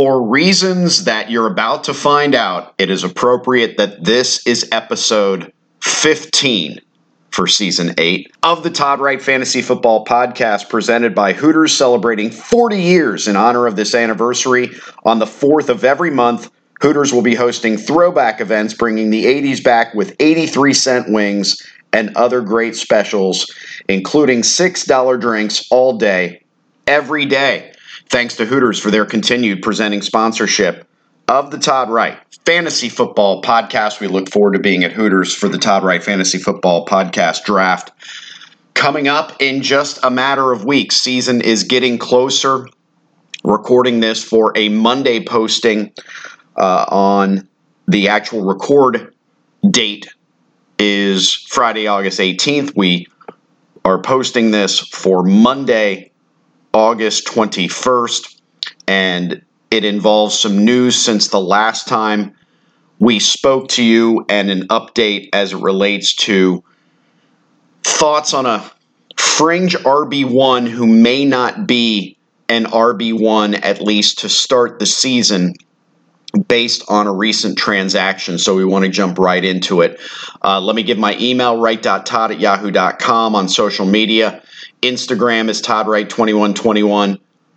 For reasons that you're about to find out, it is appropriate that this is episode 15 for season 8 of the Todd Wright Fantasy Football Podcast, presented by Hooters, celebrating 40 years in honor of this anniversary. On the 4th of every month, Hooters will be hosting throwback events, bringing the 80s back with 83-cent wings and other great specials, including $6 drinks all day, every day. Thanks to Hooters for their continued presenting sponsorship of the Todd Wright Fantasy Football Podcast. We look forward to being at Hooters for the Todd Wright Fantasy Football Podcast draft. Coming up in just a matter of weeks, season is getting closer. Recording this for a Monday posting on the actual record date is Friday, August 18th. We are posting this for Monday, August 21st, and it involves some news since the last time we spoke to you and an update as it relates to thoughts on a fringe RB1 who may not be an RB1, at least to start the season, based on a recent transaction. So we want to jump right into it. Let me give my email, wright.todd@yahoo.com, on social media. Instagram is ToddWright2121.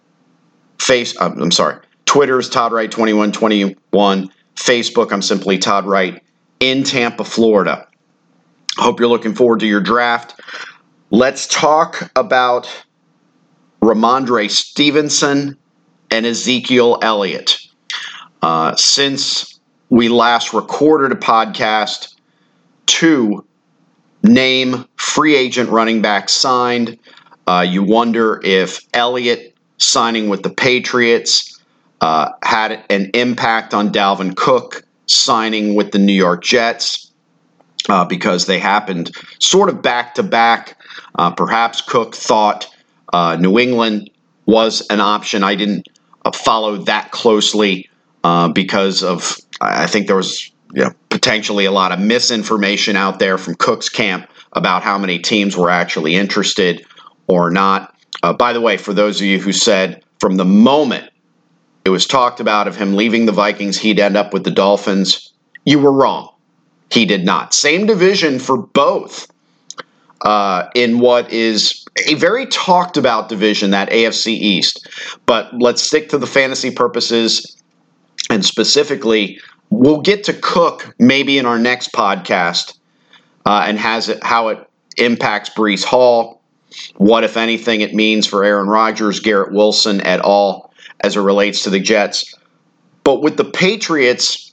Twitter is ToddWright2121. Facebook, I'm simply Todd Wright in Tampa, Florida. Hope you're looking forward to your draft. Let's talk about Rhamondre Stevenson and Ezekiel Elliott. Since we last recorded a podcast, 2 name free agent running backs signed. You wonder if Elliott signing with the Patriots had an impact on Dalvin Cook signing with the New York Jets, because they happened sort of back-to-back. Perhaps Cook thought New England was an option. I didn't follow that closely because of, I think there was potentially a lot of misinformation out there from Cook's camp about how many teams were actually interested or not. By the way, for those of you who said from the moment it was talked about of him leaving the Vikings, he'd end up with the Dolphins, you were wrong. He did not. Same division for both in what is a very talked about division, that AFC East. But let's stick to the fantasy purposes, and specifically, we'll get to Cook maybe in our next podcast, and how it impacts Breece Hall, what, if anything, it means for Aaron Rodgers, Garrett Wilson et al. As it relates to the Jets. But with the Patriots,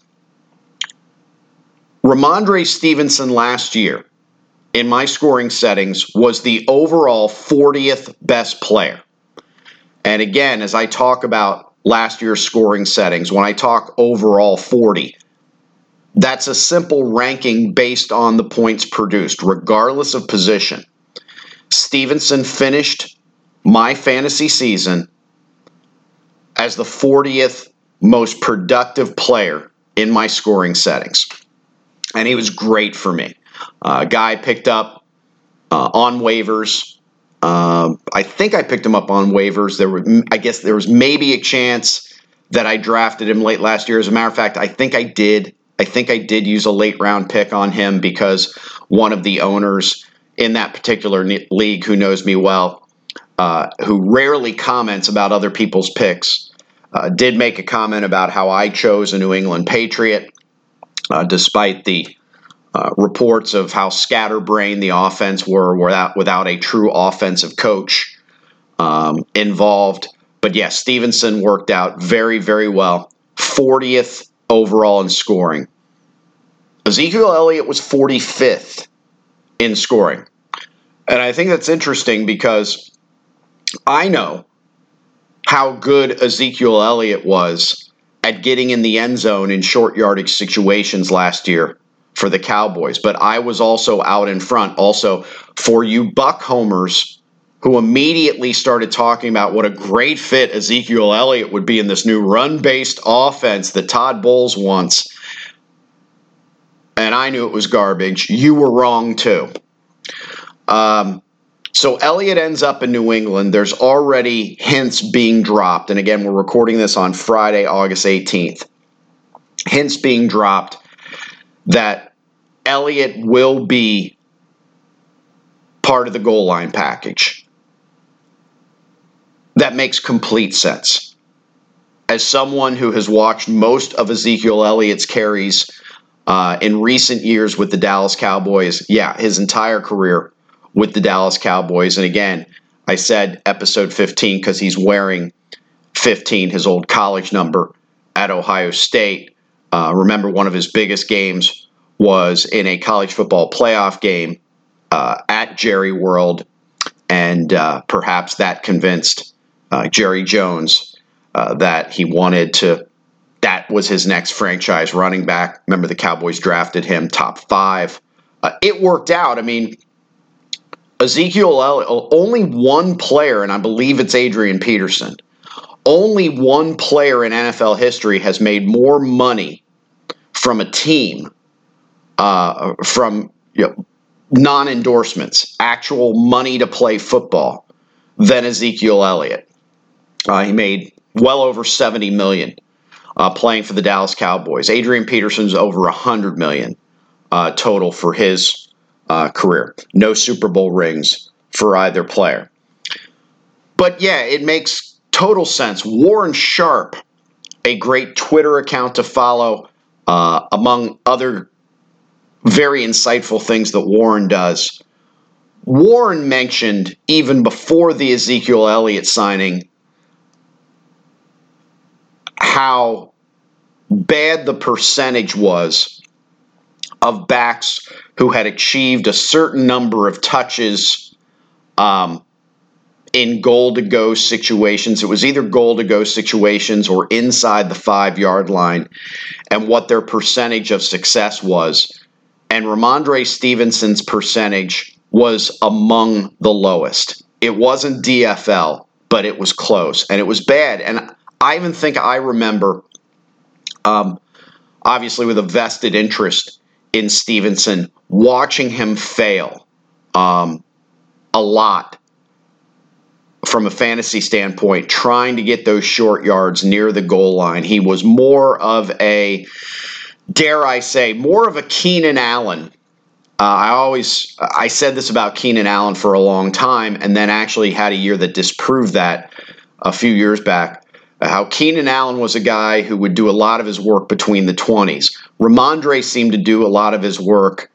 Rhamondre Stevenson last year, in my scoring settings, was the overall 40th best player. And again, as I talk about last year's scoring settings, when I talk overall 40, that's a simple ranking based on the points produced, regardless of position. Stevenson finished my fantasy season as the 40th most productive player in my scoring settings. And he was great for me. Guy picked up on waivers. I think I picked him up on waivers. There was maybe a chance that I drafted him late last year. As a matter of fact, I think I did use a late round pick on him because one of the owners in that particular league, who knows me well, who rarely comments about other people's picks, did make a comment about how I chose a New England Patriot, despite the reports of how scatterbrained the offense were without a true offensive coach involved. But yes, Stevenson worked out very, very well. 40th overall in scoring. Ezekiel Elliott was 45th in scoring. And I think that's interesting because I know how good Ezekiel Elliott was at getting in the end zone in short yardage situations last year for the Cowboys. But I was also out in front. Also, for you Buck homers who immediately started talking about what a great fit Ezekiel Elliott would be in this new run-based offense that Todd Bowles wants, and I knew it was garbage, you were wrong too. So Elliott ends up in New England. There's already hints being dropped. And again, we're recording this on Friday, August 18th. Hints being dropped that Elliott will be part of the goal line package. That makes complete sense. As someone who has watched most of Ezekiel Elliott's carries in recent years with the Dallas Cowboys, his entire career with the Dallas Cowboys. And again, I said episode 15 because he's wearing 15, his old college number at Ohio State. Remember, one of his biggest games was in a college football playoff game at Jerry World, and perhaps that convinced Jerry Jones that he wanted to, that was his next franchise running back. Remember, the Cowboys drafted him top 5. It worked out. I mean, Ezekiel Elliott, only one player, and I believe it's Adrian Peterson, only one player in NFL history has made more money from a team, from non-endorsements, actual money to play football, than Ezekiel Elliott. He made well over $70 million playing for the Dallas Cowboys. Adrian Peterson's over $100 million total for his career. No Super Bowl rings for either player. But it makes total sense. Warren Sharp, a great Twitter account to follow, among other very insightful things that Warren does. Warren mentioned, even before the Ezekiel Elliott signing, how bad the percentage was of backs who had achieved a certain number of touches in goal-to-go situations. It was either goal-to-go situations or inside the 5-yard line, and what their percentage of success was. And Ramondre Stevenson's percentage was among the lowest. It wasn't DFL, but it was close, and it was bad. And I even think I remember, obviously with a vested interest in Stevenson, watching him fail a lot from a fantasy standpoint, trying to get those short yards near the goal line. He was more of a, dare I say, more of a Keenan Allen. I said this about Keenan Allen for a long time, and then actually had a year that disproved that a few years back. How Keenan Allen was a guy who would do a lot of his work between the 20s. Ramondre seemed to do a lot of his work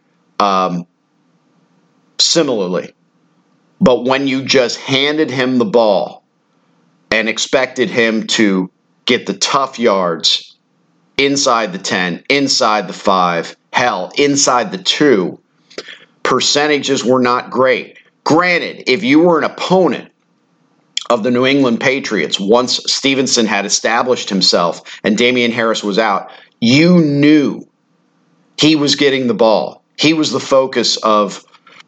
similarly. But when you just handed him the ball and expected him to get the tough yards inside the 10, inside the 5, hell, inside the 2, percentages were not great. Granted, if you were an opponent of the New England Patriots, once Stevenson had established himself and Damian Harris was out, you knew he was getting the ball. He was the focus of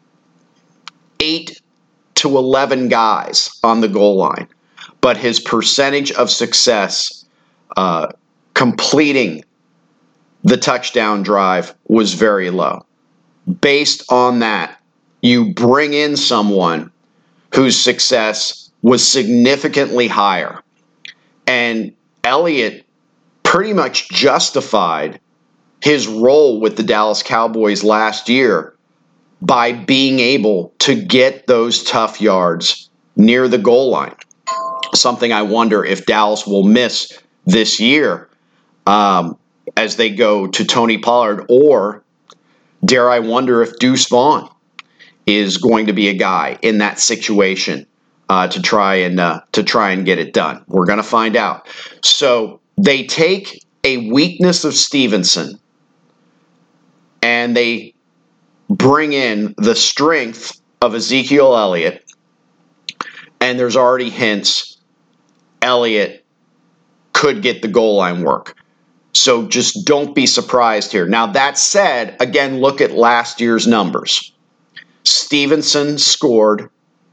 8 to 11 guys on the goal line. But his percentage of success completing the touchdown drive was very low. Based on that, you bring in someone whose success was significantly higher. And Elliott pretty much justified his role with the Dallas Cowboys last year by being able to get those tough yards near the goal line. Something I wonder if Dallas will miss this year as they go to Tony Pollard, or dare I wonder if Deuce Vaughn is going to be a guy in that situation to try and get it done. We're going to find out. So they take a weakness of Stevenson and they bring in the strength of Ezekiel Elliott, and there's already hints Elliott could get the goal line work. So just don't be surprised here. Now, that said, again, look at last year's numbers. Stevenson scored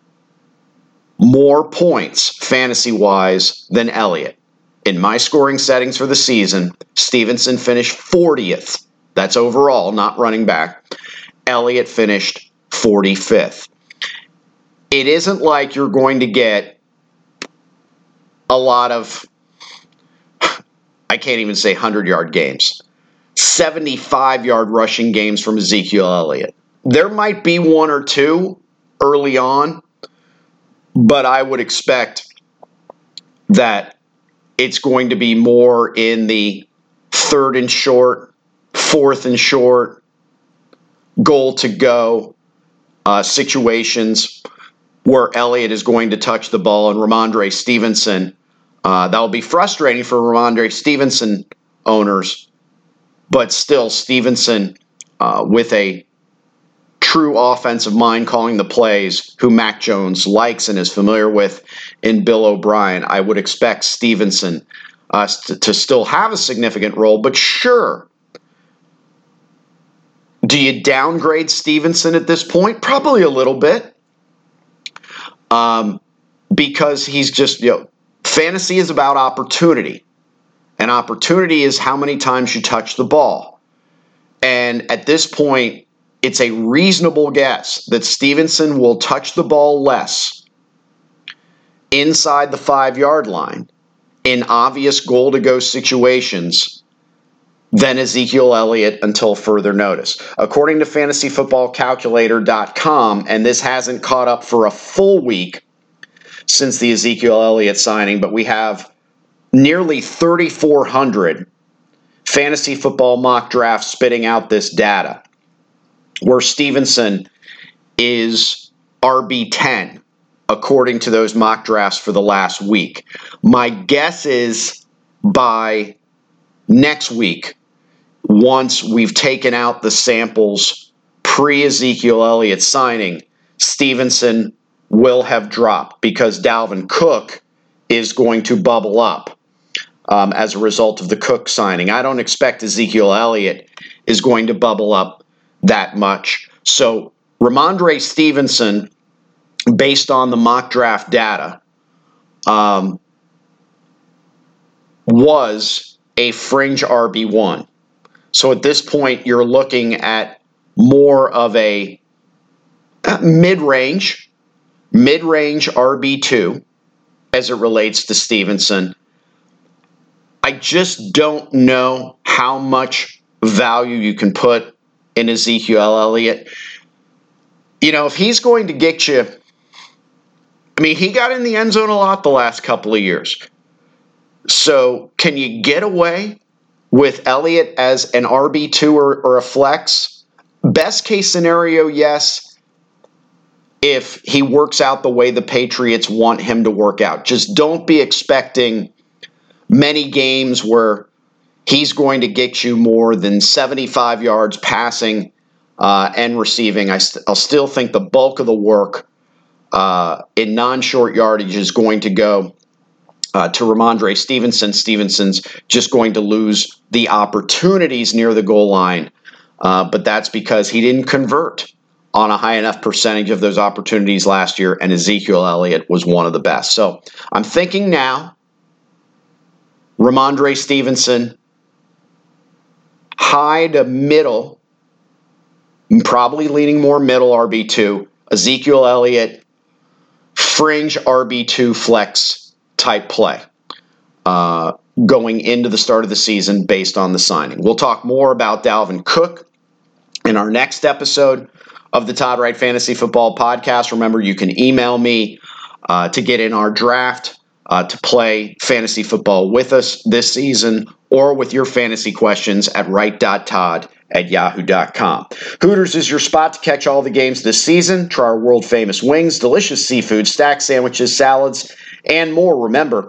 more points fantasy-wise than Elliott. In my scoring settings for the season, Stevenson finished 40th. That's overall, not running back. Elliott finished 45th. it isn't like you're going to get a lot of, I can't even say 100-yard games, 75-yard rushing games from Ezekiel Elliott. There might be one or two early on, but I would expect that it's going to be more in the 3rd and short, 4th and short, goal to go situations where Elliott is going to touch the ball, and Ramondre Stevenson, that will be frustrating for Ramondre Stevenson owners, but still Stevenson with a true offensive mind calling the plays, who Mac Jones likes and is familiar with in Bill O'Brien. I would expect Stevenson to still have a significant role, but sure. Do you downgrade Stevenson at this point? Probably a little bit. Because he's just, fantasy is about opportunity. And opportunity is how many times you touch the ball. And at this point, it's a reasonable guess that Stevenson will touch the ball less inside the 5-yard line in obvious goal-to-go situations than Ezekiel Elliott until further notice. According to fantasyfootballcalculator.com, and this hasn't caught up for a full week since the Ezekiel Elliott signing, but we have nearly 3,400 fantasy football mock drafts spitting out this data, where Stevenson is RB10 according to those mock drafts for the last week. My guess is by next week, once we've taken out the samples pre-Ezekiel Elliott signing, Stevenson will have dropped because Dalvin Cook is going to bubble up as a result of the Cook signing. I don't expect Ezekiel Elliott is going to bubble up that much. So Ramondre Stevenson, based on the mock draft data, was a fringe RB1. So at this point, you're looking at more of a mid-range RB2 as it relates to Stevenson. I just don't know how much value you can put in Ezekiel Elliott. If he's going to get you, he got in the end zone a lot the last couple of years. So can you get away with Elliott as an RB2 or a flex? Best case scenario, yes, if he works out the way the Patriots want him to work out. Just don't be expecting many games where he's going to get you more than 75 yards passing and receiving. I'll still think the bulk of the work in non-short yardage is going to go to Ramondre Stevenson. Stevenson's just going to lose the opportunities near the goal line, but that's because he didn't convert on a high enough percentage of those opportunities last year, and Ezekiel Elliott was one of the best. So I'm thinking now, Ramondre Stevenson, high to middle, probably leaning more middle RB2, Ezekiel Elliott, fringe RB2 flex type play going into the start of the season based on the signing. We'll talk more about Dalvin Cook in our next episode of the Todd Wright Fantasy Football Podcast. Remember, you can email me to get in our draft to play fantasy football with us this season, or with your fantasy questions at wright.todd@yahoo.com. Hooters is your spot to catch all the games this season. Try our world-famous wings, delicious seafood, stack sandwiches, salads, and more. Remember,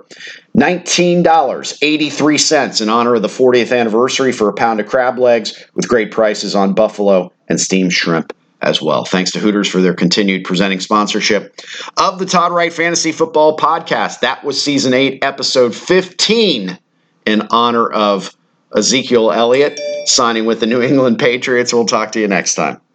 $19.83 in honor of the 40th anniversary for a pound of crab legs, with great prices on buffalo and steamed shrimp as well. Thanks to Hooters for their continued presenting sponsorship of the Todd Wright Fantasy Football Podcast. That was Season 8, Episode 15, in honor of Ezekiel Elliott signing with the New England Patriots. We'll talk to you next time.